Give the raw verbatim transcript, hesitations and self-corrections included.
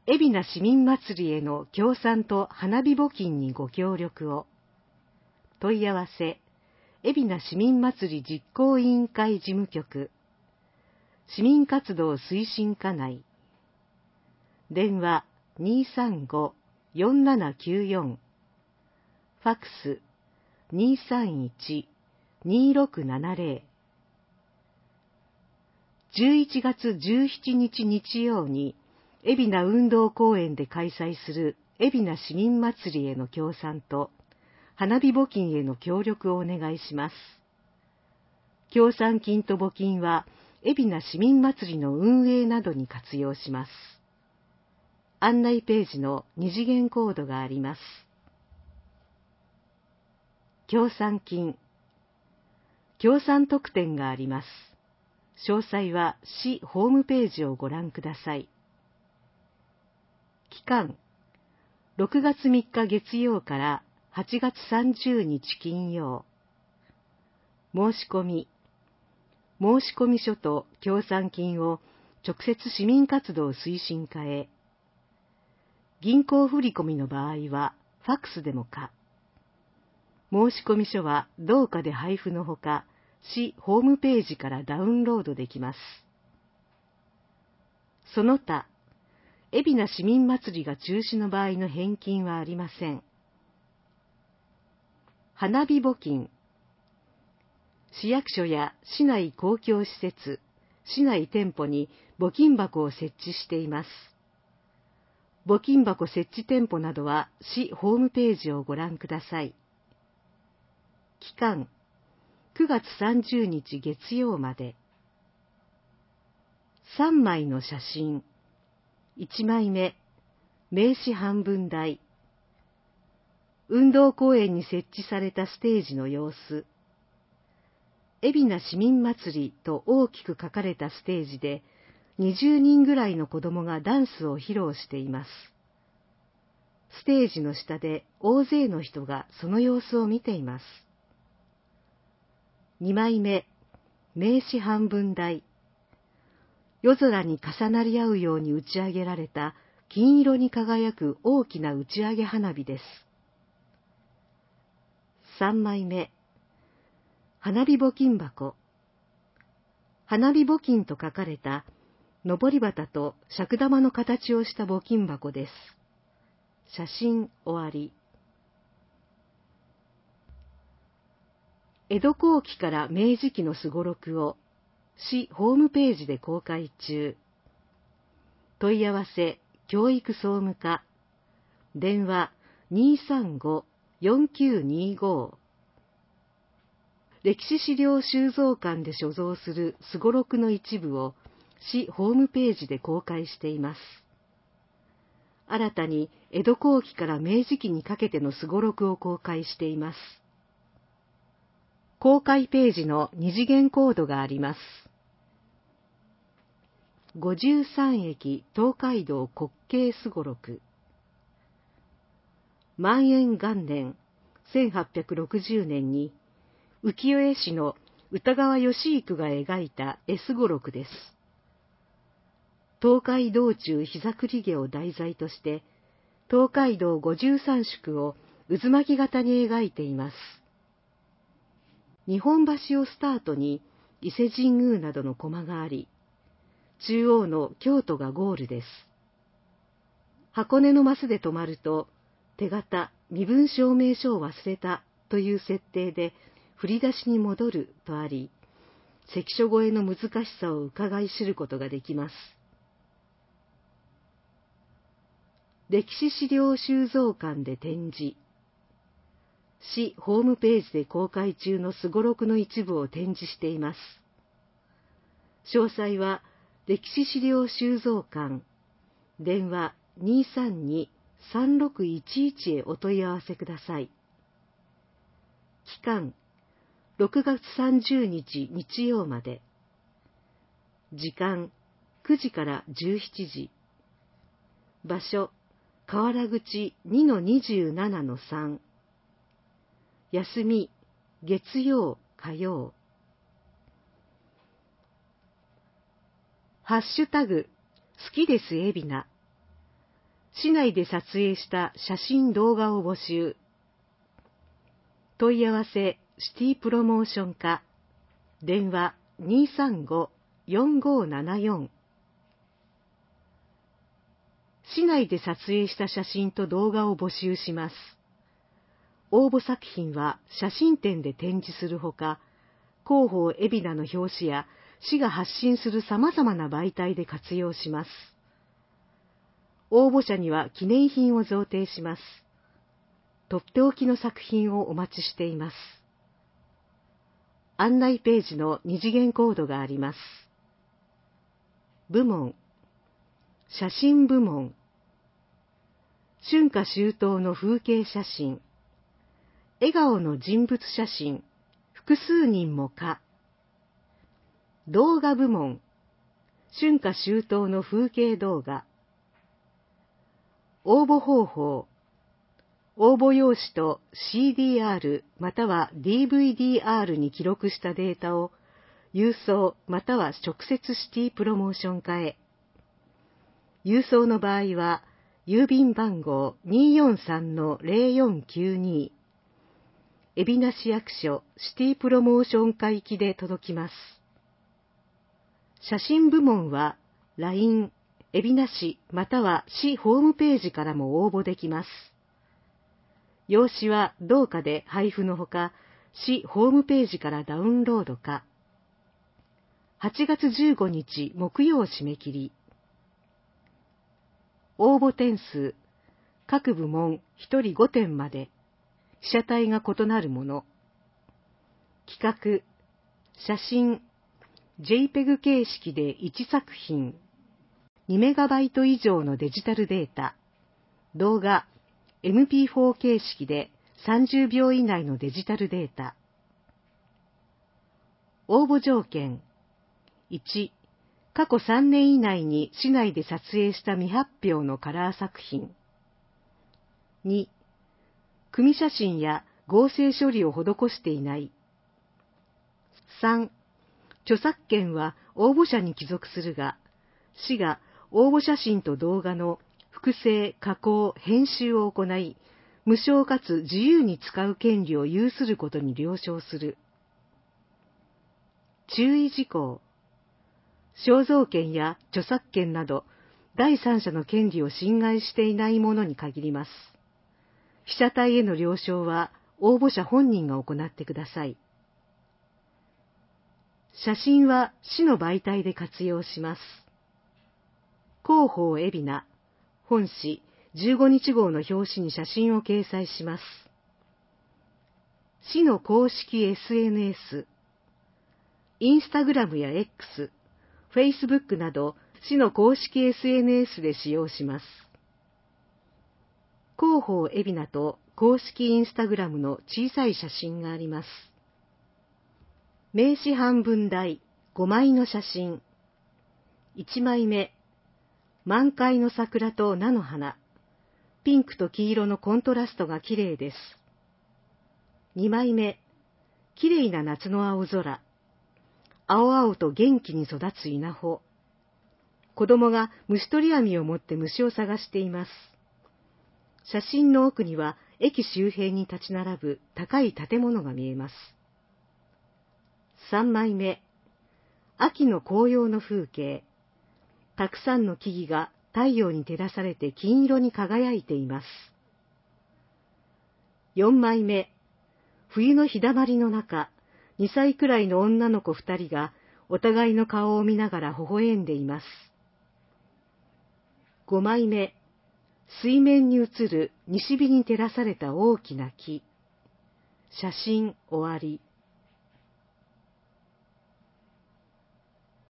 海老名市民祭りへの協賛と花火募金にご協力を。問い合わせ、海老名市民祭り実行委員会事務局、市民活動推進課内。電話 にーさんごーよんななきゅうよん、ファックス にーさんいち にーろくななぜろ。じゅういちがつじゅうしちにち日曜に海老名運動公園で開催する海老名市民祭りへの協賛と花火募金への協力をお願いします。協賛金と募金は海老名市民祭りの運営などに活用します。案内ページの二次元コードがあります。協賛金、協賛特典があります。詳細は市ホームページをご覧ください。期間、ろくがつみっか月曜からはちがつさんじゅうにち金曜。申し込み、申込書と協賛金を直接市民活動推進課へ。銀行振込の場合はファックスでも可。申込書は同課で配布のほか、市ホームページからダウンロードできます。その他、海老名市民祭りが中止の場合の返金はありません。花火募金。市役所や市内公共施設、市内店舗に募金箱を設置しています。募金箱設置店舗などは市ホームページをご覧ください。期間、くがつさんじゅうにち月曜まで。さんまいの写真。いちまいめ、名刺半分大。運動公園に設置されたステージの様子。海老名市民祭りと大きく書かれたステージで、にじゅうにんぐらいの子供がダンスを披露しています。ステージの下で大勢の人がその様子を見ています。にまいめ、名刺半分大。夜空に重なり合うように打ち上げられた金色に輝く大きな打ち上げ花火です。さんまいめ、花火募金箱。花火募金と書かれた上り旗と尺玉の形をした募金箱です。写真終わり。江戸後期から明治期のすごろくを市ホームページで公開中。問い合わせ教育総務課。電話 にーさんごーよんきゅうにーごー。歴史資料収蔵館で所蔵するすごろくの一部を市ホームページで公開しています。新たに江戸後期から明治期にかけてのすごろくを公開しています。公開ページの二次元コードがあります。ごじゅうさんえき東海道滑稽すごろく。万延元年せんはっぴゃくろくじゅうねんに浮世絵師の歌川義幾が描いた絵すごろくです。東海道中膝栗毛を題材として、東海道五十三宿を渦巻き型に描いています。日本橋をスタートに伊勢神宮などのコマがあり、中央の京都がゴールです。箱根のマスで止まると、手形、身分証明書を忘れたという設定で、振り出しに戻るとあり、関所越えの難しさを伺い知ることができます。歴史資料収蔵館で展示。市ホームページで公開中のすごろくの一部を展示しています。詳細は歴史資料収蔵館、電話 にーさんにーさんろくいちいち へお問い合わせください。期間、ろくがつさんじゅうにち日曜まで。時間、くじからじゅうしちじ。場所、河原口 にのにじゅうななのさん。休み、月曜、火曜。ハッシュタグ、好きです海老名。 市内で撮影した写真動画を募集。問い合わせシティプロモーション課、電話 にーさんご よんごーななよん。市内で撮影した写真と動画を募集します。応募作品は写真展で展示するほか、広報海老名の表紙や市が発信する様々な媒体で活用します。応募者には記念品を贈呈します。とっておきの作品をお待ちしています。案内ページの二次元コードがあります。部門、写真部門、春夏秋冬の風景写真、笑顔の人物写真、複数人もか。動画部門、春夏秋冬の風景動画。応募方法、応募用紙と シーディーアール または ディーブイディーアール に記録したデータを郵送または直接シティプロモーション課へ。郵送の場合は郵便番号 にーよんさんのゼロよんきゅうに、海老名市役所シティプロモーション課行きで届きます。写真部門は ライン、海老名市または市ホームページからも応募できます。用紙は同課で配布のほか、市ホームページからダウンロードか。はちがつじゅうごにち木曜締め切り。応募点数、各部門ひとりごてんまで。被写体が異なるもの。企画、写真、ジェイペグ 形式でいちさくひん。にメガバイト以上のデジタルデータ。動画、エムピーフォー 形式でさんじゅうびょう以内のデジタルデータ。応募条件。いち、過去さんねん以内に市内で撮影した未発表のカラー作品。に、組写真や合成処理を施していない。さん、著作権は応募者に帰属するが、市が応募写真と動画の複製、加工、編集を行い、無償かつ自由に使う権利を有することに了承する。注意事項。肖像権や著作権など、第三者の権利を侵害していないものに限ります。被写体への了承は応募者本人が行ってください。写真は市の媒体で活用します。広報海老名、本誌じゅうごにち号の表紙に写真を掲載します。市の公式 エスエヌエス、インスタグラムや X、フェイスブックなど市の公式 エスエヌエス で使用します。広報海老名と公式インスタグラムの小さい写真があります。名刺半分大ごまいの写真。いちまいめ、満開の桜と菜の花。ピンクと黄色のコントラストが綺麗です。にまいめ、綺麗な夏の青空。青々と元気に育つ稲穂。子供が虫取り網を持って虫を探しています。写真の奥には駅周辺に立ち並ぶ高い建物が見えます。さんまいめ、秋の紅葉の風景。たくさんの木々が太陽に照らされて金色に輝いています。よんまいめ、冬の日だまりの中、にさいくらいの女の子ふたりがお互いの顔を見ながら微笑んでいます。ごまいめ、水面に映る西日に照らされた大きな木。写真終わり。